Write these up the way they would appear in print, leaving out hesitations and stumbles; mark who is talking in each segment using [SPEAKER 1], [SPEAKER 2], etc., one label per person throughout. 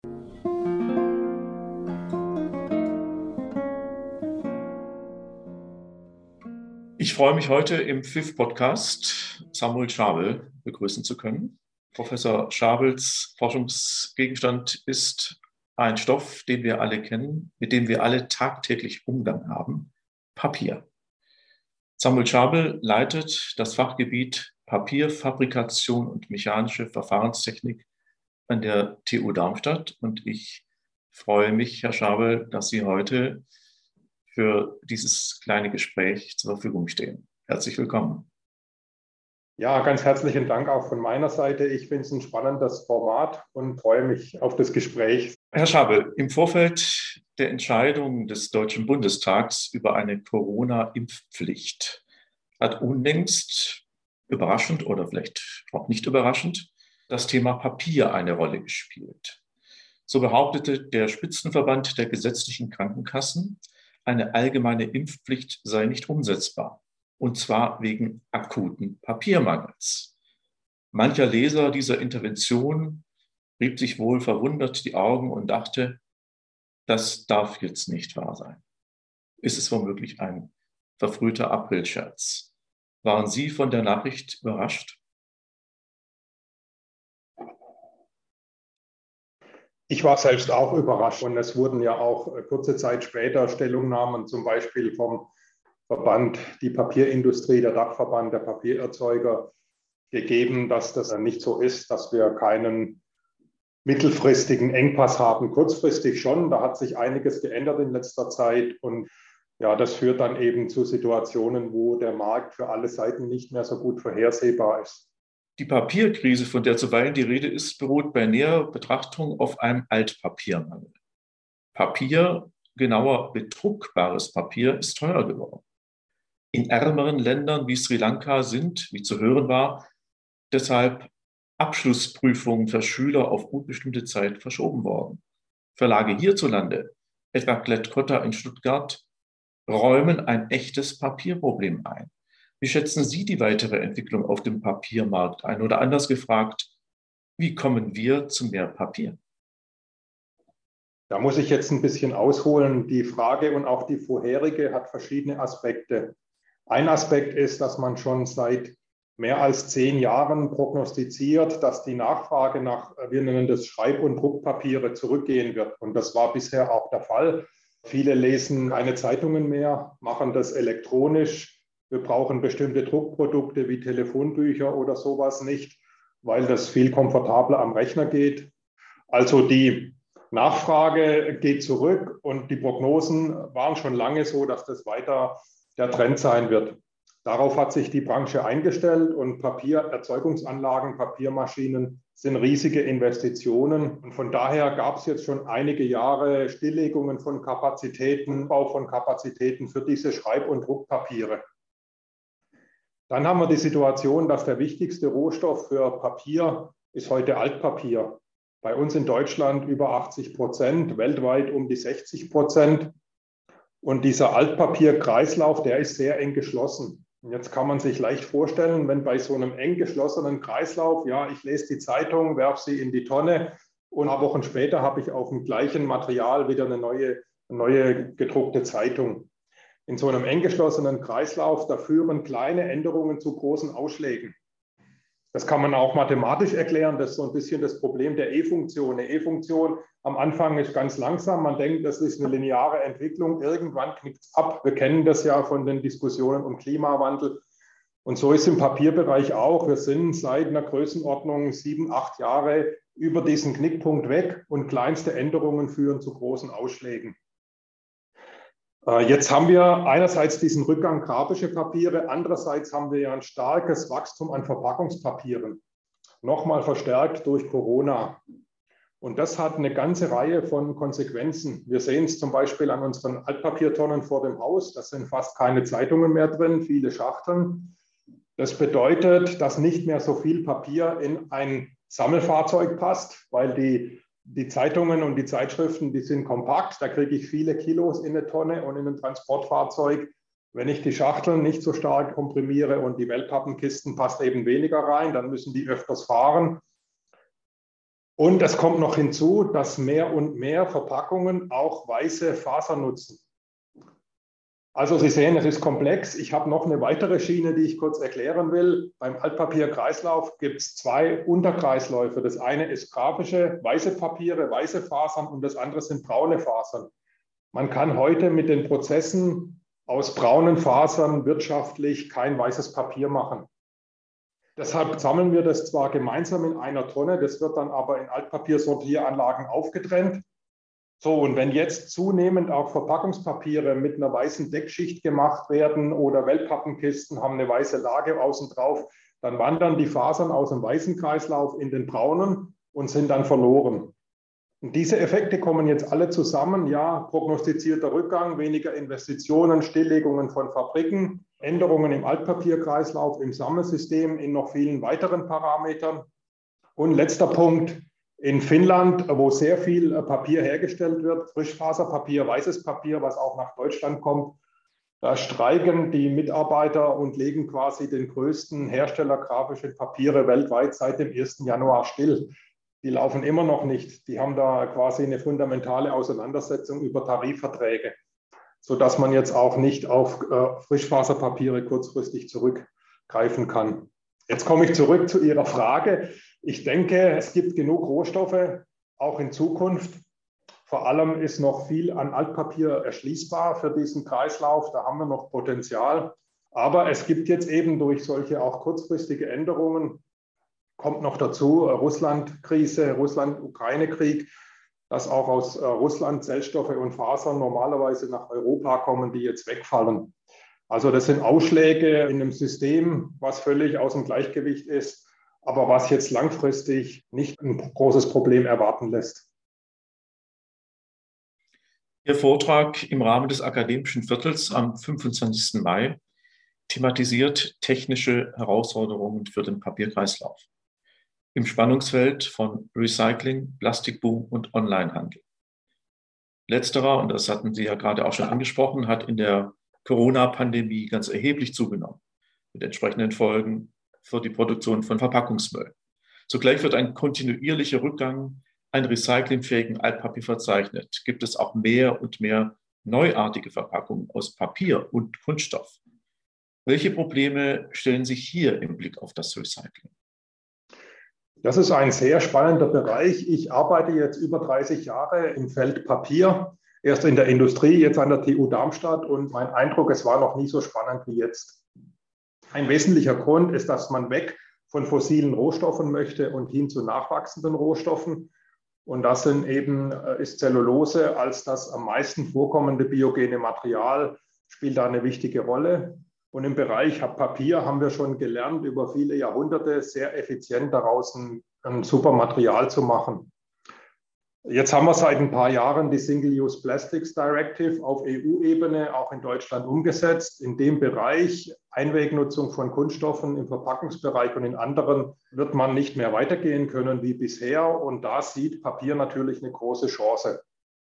[SPEAKER 1] Ich freue mich heute im FIF-Podcast Samuel Schabel begrüßen zu können. Professor Schabels Forschungsgegenstand ist ein Stoff, den wir alle kennen, mit dem wir alle tagtäglich Umgang haben: Papier. Samuel Schabel leitet das Fachgebiet Papierfabrikation und mechanische Verfahrenstechnik an der TU Darmstadt. Und ich freue mich, Herr Schabel, dass Sie heute für dieses kleine Gespräch zur Verfügung stehen. Herzlich willkommen.
[SPEAKER 2] Ja, ganz herzlichen Dank auch von meiner Seite. Ich finde es ein spannendes Format und freue mich auf das Gespräch.
[SPEAKER 1] Herr Schabel, im Vorfeld der Entscheidung des Deutschen Bundestags über eine Corona-Impfpflicht hat unlängst, überraschend oder vielleicht auch nicht überraschend, das Thema Papier eine Rolle gespielt. So behauptete der Spitzenverband der gesetzlichen Krankenkassen, eine allgemeine Impfpflicht sei nicht umsetzbar, und zwar wegen akuten Papiermangels. Mancher Leser dieser Intervention rieb sich wohl verwundert die Augen und dachte, das darf jetzt nicht wahr sein. Ist es womöglich ein verfrühter Aprilscherz? Waren Sie von der Nachricht überrascht?
[SPEAKER 2] Ich war selbst auch überrascht und es wurden ja auch kurze Zeit später Stellungnahmen, zum Beispiel vom Verband, die Papierindustrie, der Dachverband der Papiererzeuger, gegeben, dass das nicht so ist, dass wir keinen mittelfristigen Engpass haben. Kurzfristig schon, da hat sich einiges geändert in letzter Zeit und ja, das führt dann eben zu Situationen, wo der Markt für alle Seiten nicht mehr so gut vorhersehbar ist.
[SPEAKER 1] Die Papierkrise, von der zuweilen die Rede ist, beruht bei näherer Betrachtung auf einem Altpapiermangel. Papier, genauer bedruckbares Papier, ist teuer geworden. In ärmeren Ländern wie Sri Lanka sind, wie zu hören war, deshalb Abschlussprüfungen für Schüler auf unbestimmte Zeit verschoben worden. Verlage hierzulande, etwa Klett-Cotta in Stuttgart, räumen ein echtes Papierproblem ein. Wie schätzen Sie die weitere Entwicklung auf dem Papiermarkt ein? Oder anders gefragt, wie kommen wir zu mehr Papier?
[SPEAKER 2] Da muss ich jetzt ein bisschen ausholen. Die Frage und auch die vorherige hat verschiedene Aspekte. Ein Aspekt ist, dass man schon seit mehr als 10 Jahren prognostiziert, dass die Nachfrage nach, wir nennen das Schreib- und Druckpapiere, zurückgehen wird. Und das war bisher auch der Fall. Viele lesen keine Zeitungen mehr, machen das elektronisch. Wir brauchen bestimmte Druckprodukte wie Telefonbücher oder sowas nicht, weil das viel komfortabler am Rechner geht. Also die Nachfrage geht zurück und die Prognosen waren schon lange so, dass das weiter der Trend sein wird. Darauf hat sich die Branche eingestellt und Papiererzeugungsanlagen, Papiermaschinen sind riesige Investitionen. Und von daher gab es jetzt schon einige Jahre Stilllegungen von Kapazitäten, Bau von Kapazitäten für diese Schreib- und Druckpapiere. Dann haben wir die Situation, dass der wichtigste Rohstoff für Papier ist heute Altpapier. Bei uns in Deutschland über 80%, weltweit um die 60%. Und dieser Altpapierkreislauf, der ist sehr eng geschlossen. Und jetzt kann man sich leicht vorstellen, wenn bei so einem eng geschlossenen Kreislauf, ja, ich lese die Zeitung, werfe sie in die Tonne und ein paar Wochen später habe ich auf dem gleichen Material wieder eine neue gedruckte Zeitung. In so einem eng geschlossenen Kreislauf, da führen kleine Änderungen zu großen Ausschlägen. Das kann man auch mathematisch erklären. Das ist so ein bisschen das Problem der E-Funktion. Eine E-Funktion am Anfang ist ganz langsam. Man denkt, das ist eine lineare Entwicklung. Irgendwann knickt es ab. Wir kennen das ja von den Diskussionen um Klimawandel. Und so ist es im Papierbereich auch. Wir sind seit einer Größenordnung 7, 8 Jahre über diesen Knickpunkt weg und kleinste Änderungen führen zu großen Ausschlägen. Jetzt haben wir einerseits diesen Rückgang grafische Papiere, andererseits haben wir ja ein starkes Wachstum an Verpackungspapieren, nochmal verstärkt durch Corona. Und das hat eine ganze Reihe von Konsequenzen. Wir sehen es zum Beispiel an unseren Altpapiertonnen vor dem Haus. Da sind fast keine Zeitungen mehr drin, viele Schachteln. Das bedeutet, dass nicht mehr so viel Papier in ein Sammelfahrzeug passt, weil die Zeitungen und die Zeitschriften, die sind kompakt, da kriege ich viele Kilos in eine Tonne und in ein Transportfahrzeug. Wenn ich die Schachteln nicht so stark komprimiere und die Wellpappenkisten passt eben weniger rein, dann müssen die öfters fahren. Und es kommt noch hinzu, dass mehr und mehr Verpackungen auch weiße Faser nutzen. Also Sie sehen, es ist komplex. Ich habe noch eine weitere Schiene, die ich kurz erklären will. Beim Altpapierkreislauf gibt es zwei Unterkreisläufe. Das eine ist grafische, weiße Papiere, weiße Fasern und das andere sind braune Fasern. Man kann heute mit den Prozessen aus braunen Fasern wirtschaftlich kein weißes Papier machen. Deshalb sammeln wir das zwar gemeinsam in einer Tonne, das wird dann aber in Altpapiersortieranlagen aufgetrennt. So, und wenn jetzt zunehmend auch Verpackungspapiere mit einer weißen Deckschicht gemacht werden oder Wellpappenkisten haben eine weiße Lage außen drauf, dann wandern die Fasern aus dem weißen Kreislauf in den braunen und sind dann verloren. Und diese Effekte kommen jetzt alle zusammen. Ja, prognostizierter Rückgang, weniger Investitionen, Stilllegungen von Fabriken, Änderungen im Altpapierkreislauf, im Sammelsystem, in noch vielen weiteren Parametern. Und letzter Punkt. In Finnland, wo sehr viel Papier hergestellt wird, Frischfaserpapier, weißes Papier, was auch nach Deutschland kommt, da streiken die Mitarbeiter und legen quasi den größten Hersteller grafischer Papiere weltweit seit dem 1. Januar still. Die laufen immer noch nicht. Die haben da quasi eine fundamentale Auseinandersetzung über Tarifverträge, sodass man jetzt auch nicht auf Frischfaserpapiere kurzfristig zurückgreifen kann. Jetzt komme ich zurück zu Ihrer Frage. Ich denke, es gibt genug Rohstoffe, auch in Zukunft. Vor allem ist noch viel an Altpapier erschließbar für diesen Kreislauf. Da haben wir noch Potenzial. Aber es gibt jetzt eben durch solche auch kurzfristige Änderungen, kommt noch dazu, Russland-Krise, Russland-Ukraine-Krieg, dass auch aus Russland Zellstoffe und Fasern normalerweise nach Europa kommen, die jetzt wegfallen. Also das sind Ausschläge in einem System, was völlig aus dem Gleichgewicht ist, aber was jetzt langfristig nicht ein großes Problem erwarten lässt.
[SPEAKER 1] Ihr Vortrag im Rahmen des Akademischen Viertels am 25. Mai thematisiert technische Herausforderungen für den Papierkreislauf im Spannungsfeld von Recycling, Plastikboom und Onlinehandel. Letzterer, und das hatten Sie ja gerade auch schon angesprochen, hat in der Corona-Pandemie ganz erheblich zugenommen, mit entsprechenden Folgen für die Produktion von Verpackungsmüll. Zugleich wird ein kontinuierlicher Rückgang an recyclingfähigen Altpapier verzeichnet. Gibt es auch mehr und mehr neuartige Verpackungen aus Papier und Kunststoff. Welche Probleme stellen sich hier im Blick auf das Recycling?
[SPEAKER 2] Das ist ein sehr spannender Bereich. Ich arbeite jetzt über 30 Jahre im Feld Papier. Erst in der Industrie, jetzt an der TU Darmstadt und mein Eindruck, es war noch nie so spannend wie jetzt. Ein wesentlicher Grund ist, dass man weg von fossilen Rohstoffen möchte und hin zu nachwachsenden Rohstoffen. Und das ist Zellulose als das am meisten vorkommende biogene Material, spielt da eine wichtige Rolle. Und im Bereich Papier haben wir schon gelernt, über viele Jahrhunderte sehr effizient daraus ein super Material zu machen. Jetzt haben wir seit ein paar Jahren die Single-Use Plastics Directive auf EU-Ebene auch in Deutschland umgesetzt. In dem Bereich Einwegnutzung von Kunststoffen im Verpackungsbereich und in anderen wird man nicht mehr weitergehen können wie bisher. Und da sieht Papier natürlich eine große Chance.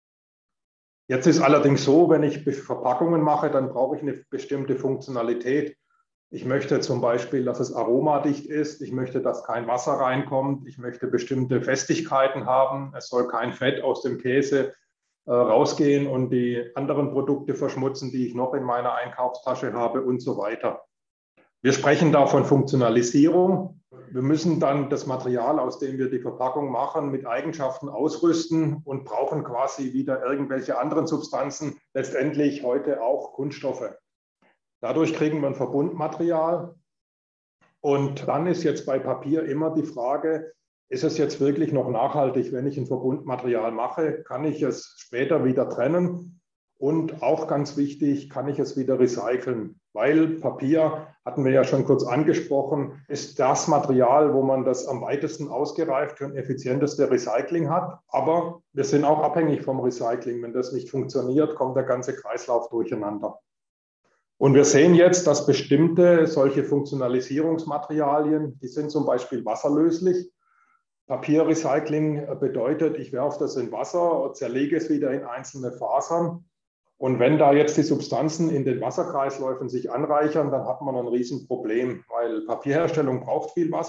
[SPEAKER 2] Jetzt ist allerdings so, wenn ich Verpackungen mache, dann brauche ich eine bestimmte Funktionalität. Ich möchte zum Beispiel, dass es aromadicht ist. Ich möchte, dass kein Wasser reinkommt. Ich möchte bestimmte Festigkeiten haben. Es soll kein Fett aus dem Käse rausgehen und die anderen Produkte verschmutzen, die ich noch in meiner Einkaufstasche habe und so weiter. Wir sprechen da von Funktionalisierung. Wir müssen dann das Material, aus dem wir die Verpackung machen, mit Eigenschaften ausrüsten und brauchen quasi wieder irgendwelche anderen Substanzen, letztendlich heute auch Kunststoffe. Dadurch kriegen wir ein Verbundmaterial. Und dann ist jetzt bei Papier immer die Frage, ist es jetzt wirklich noch nachhaltig, wenn ich ein Verbundmaterial mache? Kann ich es später wieder trennen? Und auch ganz wichtig, kann ich es wieder recyceln? Weil Papier, hatten wir ja schon kurz angesprochen, ist das Material, wo man das am weitesten ausgereifte und effizienteste Recycling hat. Aber wir sind auch abhängig vom Recycling. Wenn das nicht funktioniert, kommt der ganze Kreislauf durcheinander. Und wir sehen jetzt, dass bestimmte solche Funktionalisierungsmaterialien, die sind zum Beispiel wasserlöslich. Papierrecycling bedeutet, ich werfe das in Wasser, zerlege es wieder in einzelne Fasern. Und wenn da jetzt die Substanzen in den Wasserkreisläufen sich anreichern, dann hat man ein Riesenproblem, weil Papierherstellung braucht viel Wasser.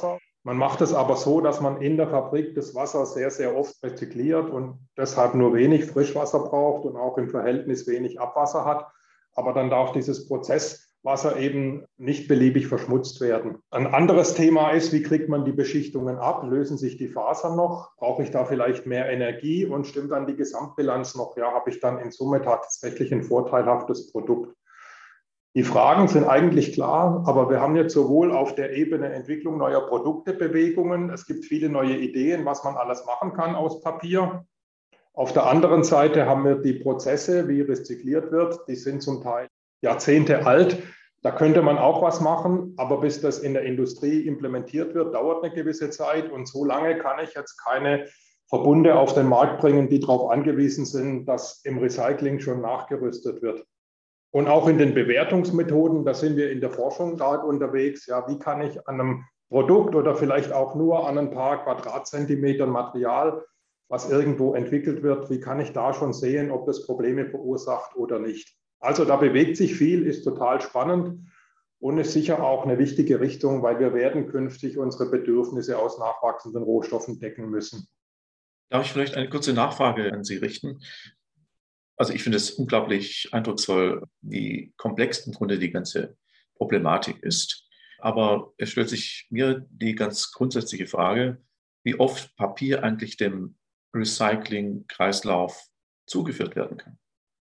[SPEAKER 2] Man macht es aber so, dass man in der Fabrik das Wasser sehr, sehr oft rezykliert und deshalb nur wenig Frischwasser braucht und auch im Verhältnis wenig Abwasser hat. Aber dann darf dieses Prozesswasser eben nicht beliebig verschmutzt werden. Ein anderes Thema ist, wie kriegt man die Beschichtungen ab? Lösen sich die Fasern noch? Brauche ich da vielleicht mehr Energie und stimmt dann die Gesamtbilanz noch? Ja, habe ich dann in Summe tatsächlich ein vorteilhaftes Produkt? Die Fragen sind eigentlich klar, aber wir haben jetzt sowohl auf der Ebene Entwicklung neuer Produkte Bewegungen. Es gibt viele neue Ideen, was man alles machen kann aus Papier. Auf der anderen Seite haben wir die Prozesse, wie rezykliert wird. Die sind zum Teil Jahrzehnte alt. Da könnte man auch was machen, aber bis das in der Industrie implementiert wird, dauert eine gewisse Zeit. Und so lange kann ich jetzt keine Verbunde auf den Markt bringen, die darauf angewiesen sind, dass im Recycling schon nachgerüstet wird. Und auch in den Bewertungsmethoden, da sind wir in der Forschung gerade unterwegs. Ja, wie kann ich an einem Produkt oder vielleicht auch nur an ein paar Quadratzentimetern Material, was irgendwo entwickelt wird, wie kann ich da schon sehen, ob das Probleme verursacht oder nicht? Also da bewegt sich viel, ist total spannend und ist sicher auch eine wichtige Richtung, weil wir werden künftig unsere Bedürfnisse aus nachwachsenden Rohstoffen decken müssen.
[SPEAKER 1] Darf ich vielleicht eine kurze Nachfrage an Sie richten? Also ich finde es unglaublich eindrucksvoll, wie komplex im Grunde die ganze Problematik ist. Aber es stellt sich mir die ganz grundsätzliche Frage, wie oft Papier eigentlich dem Recycling-Kreislauf zugeführt werden kann.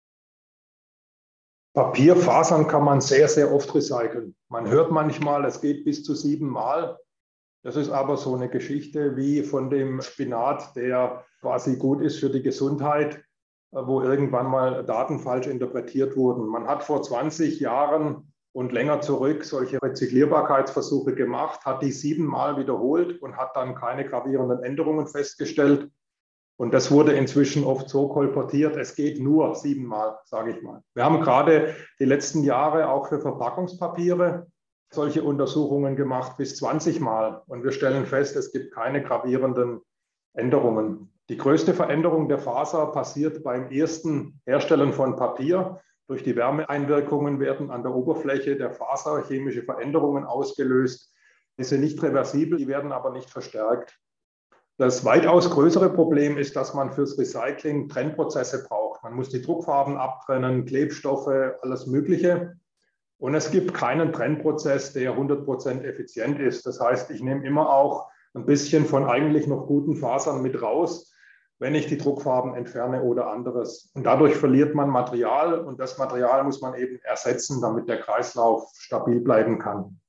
[SPEAKER 2] Papierfasern kann man sehr, sehr oft recyceln. Man hört manchmal, es geht bis zu 7 Mal. Das ist aber so eine Geschichte wie von dem Spinat, der quasi gut ist für die Gesundheit, wo irgendwann mal Daten falsch interpretiert wurden. Man hat vor 20 Jahren und länger zurück solche Rezyklierbarkeitsversuche gemacht, hat die 7 Mal wiederholt und hat dann keine gravierenden Änderungen festgestellt. Und das wurde inzwischen oft so kolportiert, es geht nur 7 Mal, sage ich mal. Wir haben gerade die letzten Jahre auch für Verpackungspapiere solche Untersuchungen gemacht bis 20 Mal. Und wir stellen fest, es gibt keine gravierenden Änderungen. Die größte Veränderung der Faser passiert beim ersten Herstellen von Papier. Durch die Wärmeeinwirkungen werden an der Oberfläche der Faser chemische Veränderungen ausgelöst. Die sind nicht reversibel, die werden aber nicht verstärkt. Das weitaus größere Problem ist, dass man fürs Recycling Trennprozesse braucht. Man muss die Druckfarben abtrennen, Klebstoffe, alles Mögliche. Und es gibt keinen Trennprozess, der 100% effizient ist. Das heißt, ich nehme immer auch ein bisschen von eigentlich noch guten Fasern mit raus, wenn ich die Druckfarben entferne oder anderes. Und dadurch verliert man Material und das Material muss man eben ersetzen, damit der Kreislauf stabil bleiben kann.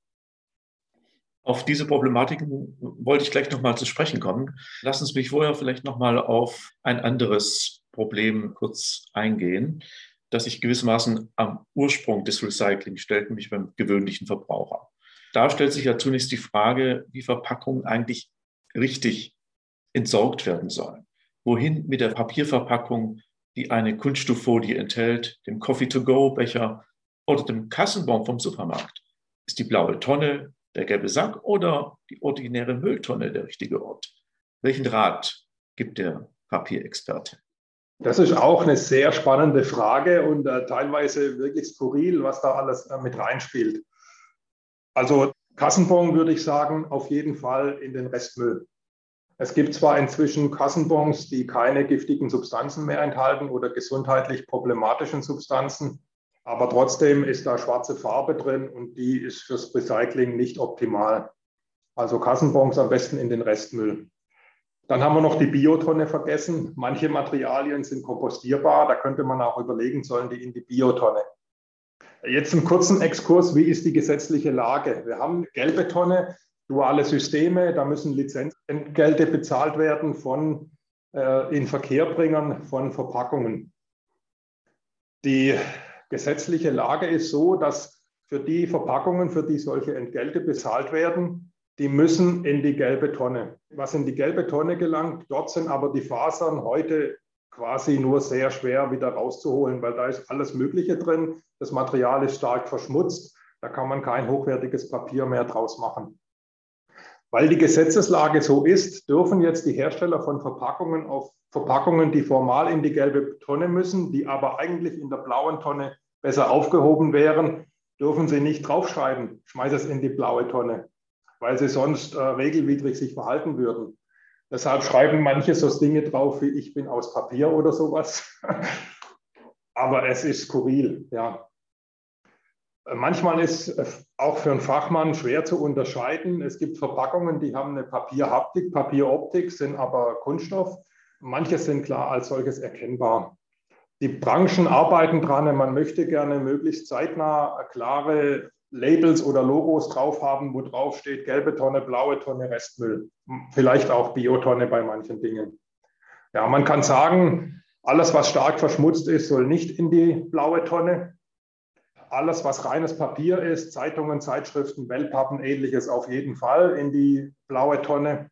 [SPEAKER 1] Auf diese Problematiken wollte ich gleich nochmal zu sprechen kommen. Lassen Sie mich vorher vielleicht nochmal auf ein anderes Problem kurz eingehen, das sich gewissermaßen am Ursprung des Recycling stellt, nämlich beim gewöhnlichen Verbraucher. Da stellt sich ja zunächst die Frage, wie Verpackungen eigentlich richtig entsorgt werden sollen. Wohin mit der Papierverpackung, die eine Kunststofffolie enthält, dem Coffee-to-go-Becher oder dem Kassenbon vom Supermarkt? Ist die blaue Tonne, der gelbe Sack oder die ordinäre Mülltonne der richtige Ort? Welchen Rat gibt der Papierexperte?
[SPEAKER 2] Das ist auch eine sehr spannende Frage und teilweise wirklich skurril, was da alles mit reinspielt. Also Kassenbon würde ich sagen, auf jeden Fall in den Restmüll. Es gibt zwar inzwischen Kassenbons, die keine giftigen Substanzen mehr enthalten oder gesundheitlich problematischen Substanzen, aber trotzdem ist da schwarze Farbe drin und die ist fürs Recycling nicht optimal. Also Kassenbons am besten in den Restmüll. Dann haben wir noch die Biotonne vergessen. Manche Materialien sind kompostierbar, da könnte man auch überlegen, sollen die in die Biotonne. Jetzt einen kurzen Exkurs, wie ist die gesetzliche Lage? Wir haben gelbe Tonne, duale Systeme, da müssen Lizenzentgelte bezahlt werden von Inverkehrbringern von Verpackungen. Die gesetzliche Lage ist so, dass für die Verpackungen, für die solche Entgelte bezahlt werden, die müssen in die gelbe Tonne. Was in die gelbe Tonne gelangt, dort sind aber die Fasern heute quasi nur sehr schwer wieder rauszuholen, weil da ist alles Mögliche drin. Das Material ist stark verschmutzt, da kann man kein hochwertiges Papier mehr draus machen. Weil die Gesetzeslage so ist, dürfen jetzt die Hersteller von Verpackungen auf Verpackungen, die formal in die gelbe Tonne müssen, die aber eigentlich in der blauen Tonne besser aufgehoben wären, dürfen sie nicht draufschreiben, schmeiß es in die blaue Tonne. weil sie sonst regelwidrig sich verhalten würden. Deshalb schreiben manche so Dinge drauf wie ich bin aus Papier oder sowas. Aber es ist skurril, ja. Manchmal ist auch für einen Fachmann schwer zu unterscheiden. Es gibt Verpackungen, die haben eine Papierhaptik, Papieroptik, sind aber Kunststoff. Manche sind klar als solches erkennbar. Die Branchen arbeiten dran, man möchte gerne möglichst zeitnah klare Labels oder Logos drauf haben, wo drauf steht gelbe Tonne, blaue Tonne, Restmüll. Vielleicht auch Biotonne bei manchen Dingen. Ja, man kann sagen, alles, was stark verschmutzt ist, soll nicht in die blaue Tonne. Alles, was reines Papier ist, Zeitungen, Zeitschriften, Wellpappen, ähnliches auf jeden Fall in die blaue Tonne.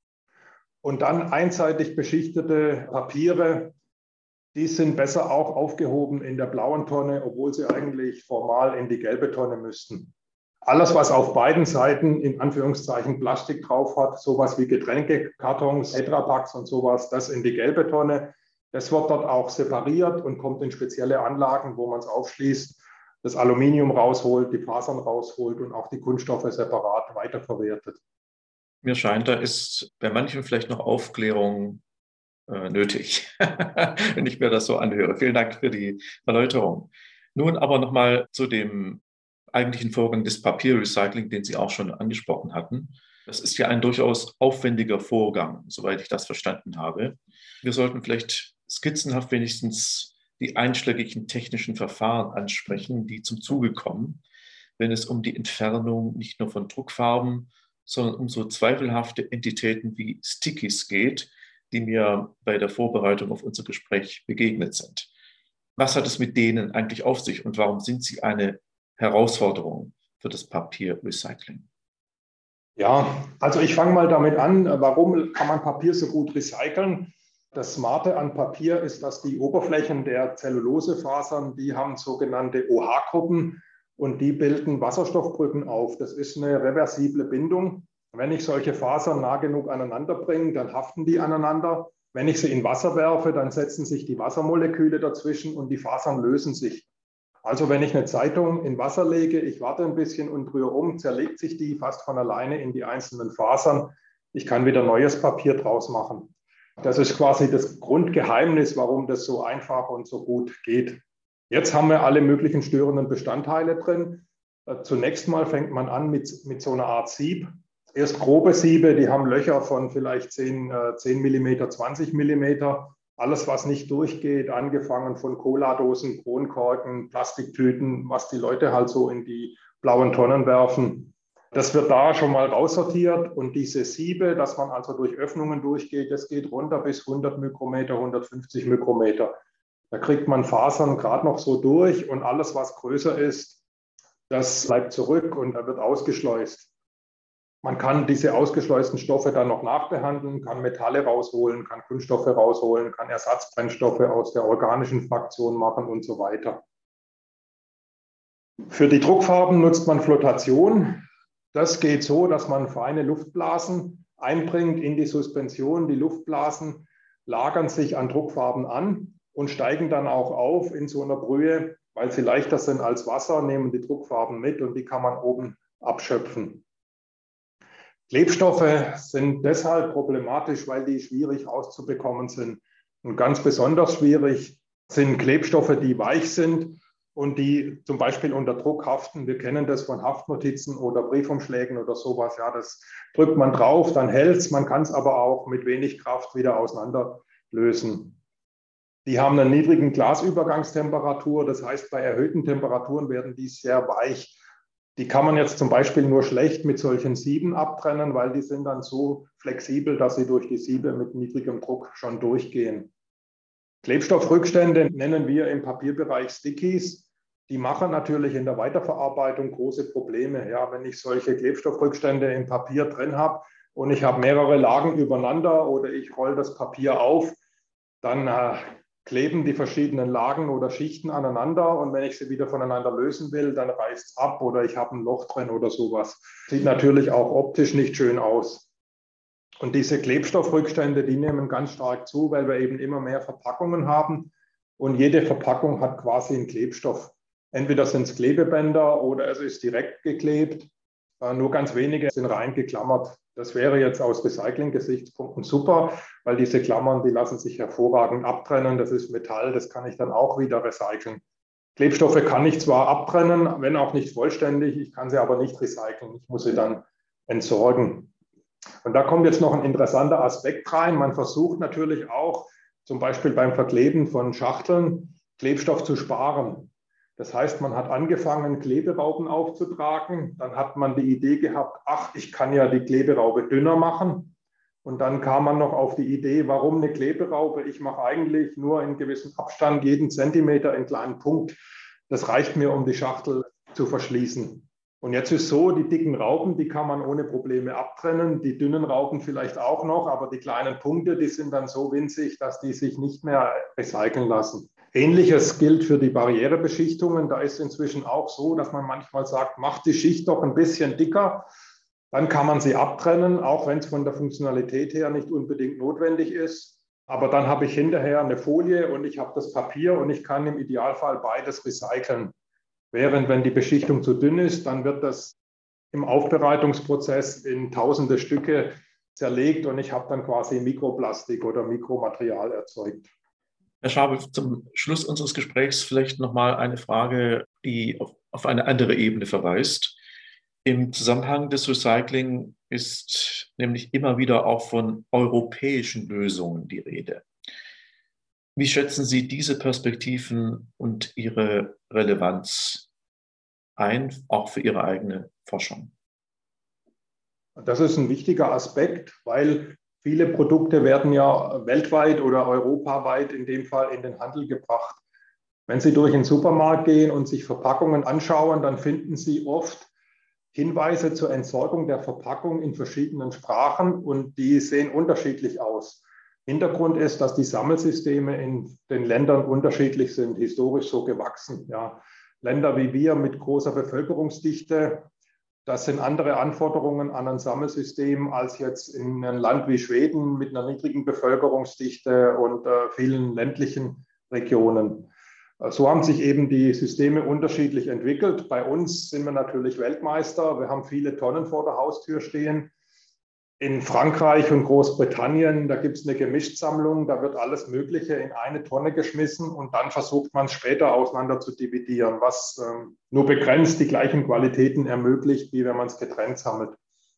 [SPEAKER 2] Und dann einseitig beschichtete Papiere, die sind besser auch aufgehoben in der blauen Tonne, obwohl sie eigentlich formal in die gelbe Tonne müssten. Alles, was auf beiden Seiten in Anführungszeichen Plastik drauf hat, sowas wie Getränkekartons, Tetrapacks und sowas, das in die gelbe Tonne. Das wird dort auch separiert und kommt in spezielle Anlagen, wo man es aufschließt, das Aluminium rausholt, die Fasern rausholt und auch die Kunststoffe separat weiterverwertet.
[SPEAKER 1] Mir scheint, da ist bei manchen vielleicht noch Aufklärung nötig, wenn ich mir das so anhöre. Vielen Dank für die Erläuterung. Nun aber nochmal zu dem eigentlichen Vorgang des Papierrecycling, den Sie auch schon angesprochen hatten. Das ist ja ein durchaus aufwendiger Vorgang, soweit ich das verstanden habe. Wir sollten vielleicht skizzenhaft wenigstens die einschlägigen technischen Verfahren ansprechen, die zum Zuge kommen, wenn es um die Entfernung nicht nur von Druckfarben, sondern um so zweifelhafte Entitäten wie Stickies geht, die mir bei der Vorbereitung auf unser Gespräch begegnet sind. Was hat es mit denen eigentlich auf sich und warum sind sie eine Herausforderung für das Papierrecycling?
[SPEAKER 2] Ja, also ich fange mal damit an, warum kann man Papier so gut recyceln? Das Smarte an Papier ist, dass die Oberflächen der Zellulosefasern, die haben sogenannte OH-Gruppen und die bilden Wasserstoffbrücken auf. Das ist eine reversible Bindung. Wenn ich solche Fasern nah genug aneinander bringe, dann haften die aneinander. Wenn ich sie in Wasser werfe, dann setzen sich die Wassermoleküle dazwischen und die Fasern lösen sich. Also wenn ich eine Zeitung in Wasser lege, ich warte ein bisschen und rühre um, zerlegt sich die fast von alleine in die einzelnen Fasern. Ich kann wieder neues Papier draus machen. Das ist quasi das Grundgeheimnis, warum das so einfach und so gut geht. Jetzt haben wir alle möglichen störenden Bestandteile drin. Zunächst mal fängt man an mit so einer Art Sieb. Erst grobe Siebe, die haben Löcher von vielleicht 10 mm, 20 mm. Alles, was nicht durchgeht, angefangen von Cola-Dosen, Kronkorken, Plastiktüten, was die Leute halt so in die blauen Tonnen werfen. Das wird da schon mal raussortiert und diese Siebe, dass man also durch Öffnungen durchgeht, das geht runter bis 100 Mikrometer, 150 Mikrometer. Da kriegt man Fasern gerade noch so durch und alles, was größer ist, das bleibt zurück und da wird ausgeschleust. Man kann diese ausgeschleusten Stoffe dann noch nachbehandeln, kann Metalle rausholen, kann Kunststoffe rausholen, kann Ersatzbrennstoffe aus der organischen Fraktion machen und so weiter. Für die Druckfarben nutzt man Flotation. Das geht so, dass man feine Luftblasen einbringt in die Suspension. Die Luftblasen lagern sich an Druckfarben an und steigen dann auch auf in so einer Brühe, weil sie leichter sind als Wasser, nehmen die Druckfarben mit und die kann man oben abschöpfen. Klebstoffe sind deshalb problematisch, weil die schwierig rauszubekommen sind. Und ganz besonders schwierig sind Klebstoffe, die weich sind und die zum Beispiel unter Druck haften. Wir kennen das von Haftnotizen oder Briefumschlägen oder sowas. Ja, das drückt man drauf, dann hält es. Man kann es aber auch mit wenig Kraft wieder auseinanderlösen. Die haben einen niedrigen Glasübergangstemperatur. Das heißt, bei erhöhten Temperaturen werden die sehr weich. Die kann man jetzt zum Beispiel nur schlecht mit solchen Sieben abtrennen, weil die sind dann so flexibel, dass sie durch die Siebe mit niedrigem Druck schon durchgehen. Klebstoffrückstände nennen wir im Papierbereich Stickies. Die machen natürlich in der Weiterverarbeitung große Probleme. Ja, wenn ich solche Klebstoffrückstände im Papier drin habe und ich habe mehrere Lagen übereinander oder ich rolle das Papier auf, dann kleben die verschiedenen Lagen oder Schichten aneinander und wenn ich sie wieder voneinander lösen will, dann reißt es ab oder ich habe ein Loch drin oder sowas. Sieht natürlich auch optisch nicht schön aus. Und diese Klebstoffrückstände, die nehmen ganz stark zu, weil wir eben immer mehr Verpackungen haben und jede Verpackung hat quasi einen Klebstoff. Entweder sind es Klebebänder oder es ist direkt geklebt. Nur ganz wenige sind rein geklammert. Das wäre jetzt aus Recycling-Gesichtspunkten super, weil diese Klammern, die lassen sich hervorragend abtrennen. Das ist Metall, das kann ich dann auch wieder recyceln. Klebstoffe kann ich zwar abtrennen, wenn auch nicht vollständig, ich kann sie aber nicht recyceln. Ich muss sie dann entsorgen. Und da kommt jetzt noch ein interessanter Aspekt rein. Man versucht natürlich auch, zum Beispiel beim Verkleben von Schachteln, Klebstoff zu sparen. Das heißt, man hat angefangen, Kleberauben aufzutragen. Dann hat man die Idee gehabt, ach, ich kann ja die Kleberaube dünner machen. Und dann kam man noch auf die Idee, warum eine Kleberaube? Ich mache eigentlich nur in gewissem Abstand jeden Zentimeter einen kleinen Punkt. Das reicht mir, um die Schachtel zu verschließen. Und jetzt ist so, die dicken Raupen, die kann man ohne Probleme abtrennen, die dünnen Raupen vielleicht auch noch, aber die kleinen Punkte, die sind dann so winzig, dass die sich nicht mehr recyceln lassen. Ähnliches gilt für die Barrierebeschichtungen. Da ist inzwischen auch so, dass man manchmal sagt, macht die Schicht doch ein bisschen dicker. Dann kann man sie abtrennen, auch wenn es von der Funktionalität her nicht unbedingt notwendig ist. Aber dann habe ich hinterher eine Folie und ich habe das Papier und ich kann im Idealfall beides recyceln. Während wenn die Beschichtung zu dünn ist, dann wird das im Aufbereitungsprozess in tausende Stücke zerlegt und ich habe dann quasi Mikroplastik oder Mikromaterial erzeugt.
[SPEAKER 1] Herr Schabe, zum Schluss unseres Gesprächs vielleicht nochmal eine Frage, die auf eine andere Ebene verweist. Im Zusammenhang des Recycling ist nämlich immer wieder auch von europäischen Lösungen die Rede. Wie schätzen Sie diese Perspektiven und ihre Relevanz ein, auch für Ihre eigene Forschung?
[SPEAKER 2] Das ist ein wichtiger Aspekt, weil viele Produkte werden ja weltweit oder europaweit in dem Fall in den Handel gebracht. Wenn Sie durch den Supermarkt gehen und sich Verpackungen anschauen, dann finden Sie oft Hinweise zur Entsorgung der Verpackung in verschiedenen Sprachen und die sehen unterschiedlich aus. Hintergrund ist, dass die Sammelsysteme in den Ländern unterschiedlich sind, historisch so gewachsen. Ja. Länder wie wir mit großer Bevölkerungsdichte, das sind andere Anforderungen an ein Sammelsystem als jetzt in einem Land wie Schweden mit einer niedrigen Bevölkerungsdichte und vielen ländlichen Regionen. So haben sich eben die Systeme unterschiedlich entwickelt. Bei uns sind wir natürlich Weltmeister. Wir haben viele Tonnen vor der Haustür stehen. In Frankreich und Großbritannien, da gibt es eine Gemischtsammlung, da wird alles Mögliche in eine Tonne geschmissen und dann versucht man es später auseinander zu dividieren, was nur begrenzt die gleichen Qualitäten ermöglicht, wie wenn man es getrennt sammelt.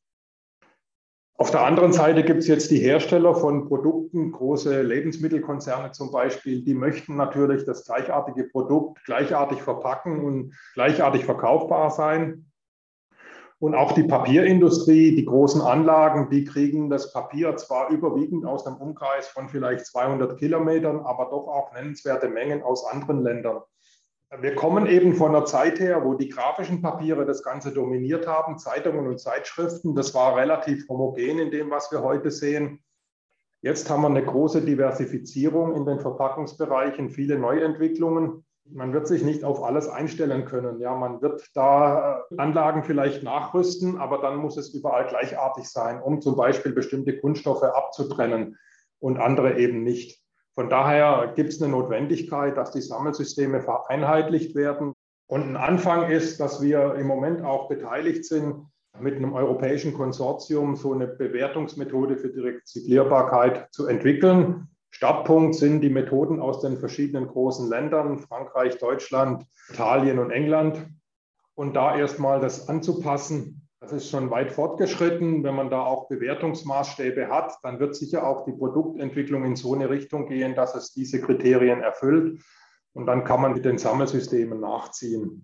[SPEAKER 2] Auf der anderen Seite gibt es jetzt die Hersteller von Produkten, große Lebensmittelkonzerne zum Beispiel, die möchten natürlich das gleichartige Produkt gleichartig verpacken und gleichartig verkaufbar sein. Und auch die Papierindustrie, die großen Anlagen, die kriegen das Papier zwar überwiegend aus einem Umkreis von vielleicht 200 Kilometern, aber doch auch nennenswerte Mengen aus anderen Ländern. Wir kommen eben von einer Zeit her, wo die grafischen Papiere das Ganze dominiert haben, Zeitungen und Zeitschriften. Das war relativ homogen in dem, was wir heute sehen. Jetzt haben wir eine große Diversifizierung in den Verpackungsbereichen, viele Neuentwicklungen. Man wird sich nicht auf alles einstellen können. Ja, man wird da Anlagen vielleicht nachrüsten, aber dann muss es überall gleichartig sein, um zum Beispiel bestimmte Kunststoffe abzutrennen und andere eben nicht. Von daher gibt es eine Notwendigkeit, dass die Sammelsysteme vereinheitlicht werden. Und ein Anfang ist, dass wir im Moment auch beteiligt sind, mit einem europäischen Konsortium so eine Bewertungsmethode für die Rezyklierbarkeit zu entwickeln. Startpunkt sind die Methoden aus den verschiedenen großen Ländern, Frankreich, Deutschland, Italien und England. Und da erstmal das anzupassen, das ist schon weit fortgeschritten. Wenn man da auch Bewertungsmaßstäbe hat, dann wird sicher auch die Produktentwicklung in so eine Richtung gehen, dass es diese Kriterien erfüllt. Und dann kann man mit den Sammelsystemen nachziehen.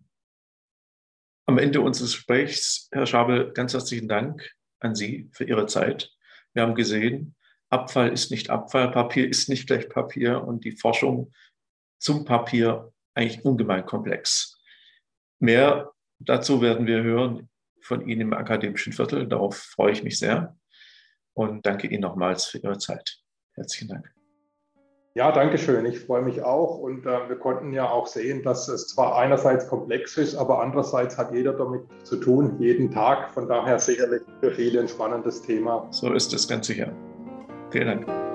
[SPEAKER 1] Am Ende unseres Gesprächs, Herr Schabel, ganz herzlichen Dank an Sie für Ihre Zeit. Wir haben gesehen, Abfall ist nicht Abfall, Papier ist nicht gleich Papier und die Forschung zum Papier eigentlich ungemein komplex. Mehr dazu werden wir hören von Ihnen im akademischen Viertel. Darauf freue ich mich sehr und danke Ihnen nochmals für Ihre Zeit. Herzlichen Dank.
[SPEAKER 2] Ja, danke schön. Ich freue mich auch und wir konnten ja auch sehen, dass es zwar einerseits komplex ist, aber andererseits hat jeder damit zu tun, jeden Tag. Von daher sicherlich für viele ein spannendes Thema.
[SPEAKER 1] So ist es ganz sicher. Vielen Dank.